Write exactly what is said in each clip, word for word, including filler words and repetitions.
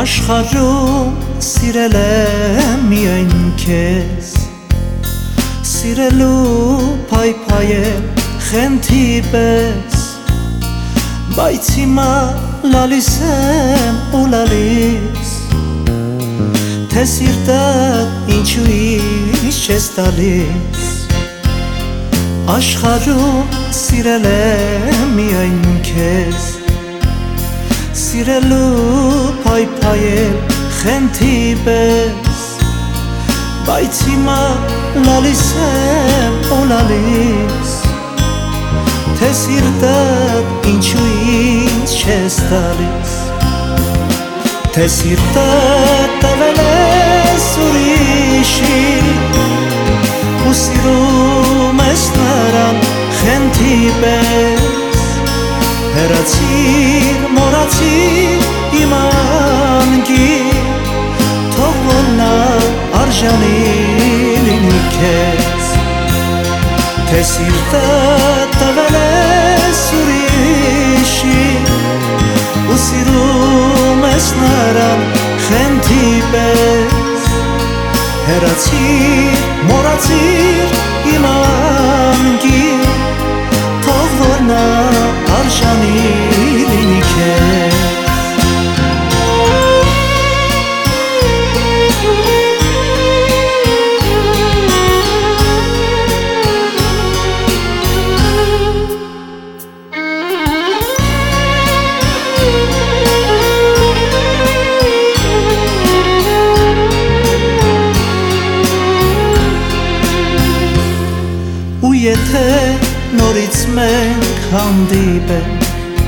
Աշխարհում սիրել եմ միայն քեզ, սիրելու փայփայել խենթի պես, բայց հիմա լալիս եմ ու լալիս, թե սիրտդ ինչու ինձ չես տալիս։ Աշխարհում սիրել եմ միայն քեզ, սիրելու փայփայել խենթի պես, բայց հիմա լալիս եմ ու լալիս, թե սիրտդ ինչու ինձ չես տալիս, թե սիրտդ տվել ես ուրիշի ու սիրում ես նրան խենթի պես, հեռացիր, մոռացիր իմ անգին, թող որ նա արժանի լինի քեզ, թե սիրտդ տվել ես ուրիշի ու սիրում ես նրան խենթի պես, հեռացիր, մոռացիր իմ անգին, թող որ նա արժանի լինի քեզ։ Ու եթե նորից մենք հանդիպենք,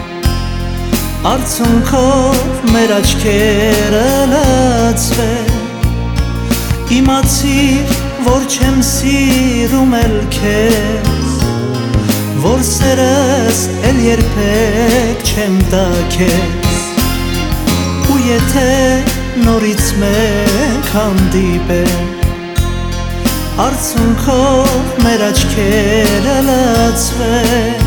արցունքով մեր աչքերը լացվեն, իմացիր, որ չեմ սիրում էլ քեզ, որ սերս էլ երբեք չեմ տա քեզ։ Ու եթե նորից մենք հանդիպենք, արցունքով մեր աչքերը լացվեն,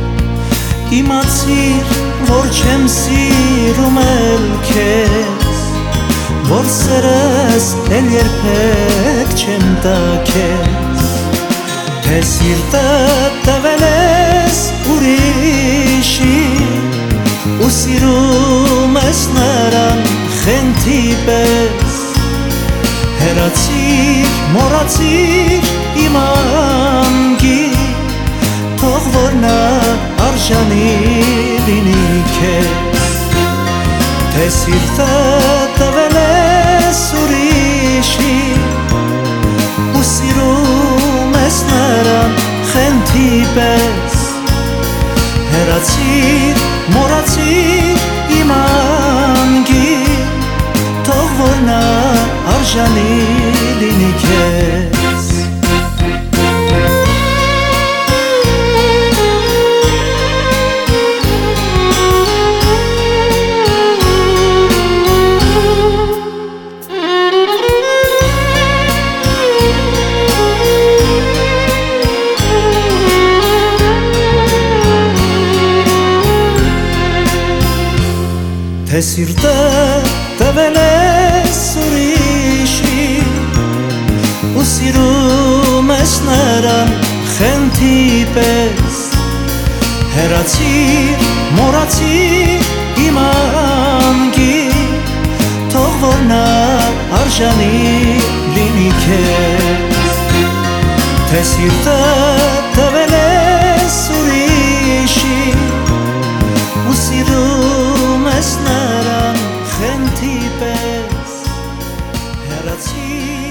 իմացիր, որ չեմ սիրում էլ քեզ, որ սերս էլ երբեք չեմ տա քեզ, թե սիրտդ տվել ես ուրիշի ու սիրում ես նրան խենթի պես, հեռացիր, մոռացիր իմ անգին, թող որ նա արժանի լինի քեզ, թե սիրտդ տվել ես ուրիշի ու սիրում ես նրան խենթի պես, հեռացիր, մոռացիր իմ անգին, թող որ նա արժանի լինի քեզ։ Թե սիրտդ տվել ես ուրիշի ու սիրում ես նրան խենթի պես, հեռացիր, մոռացիր իմ անգին, թող որ նա արժանի լինի քեզ, թե սիրտդ տվել ես ուրիշի ու սիրում ես նրան խենթի պես, հեռացիր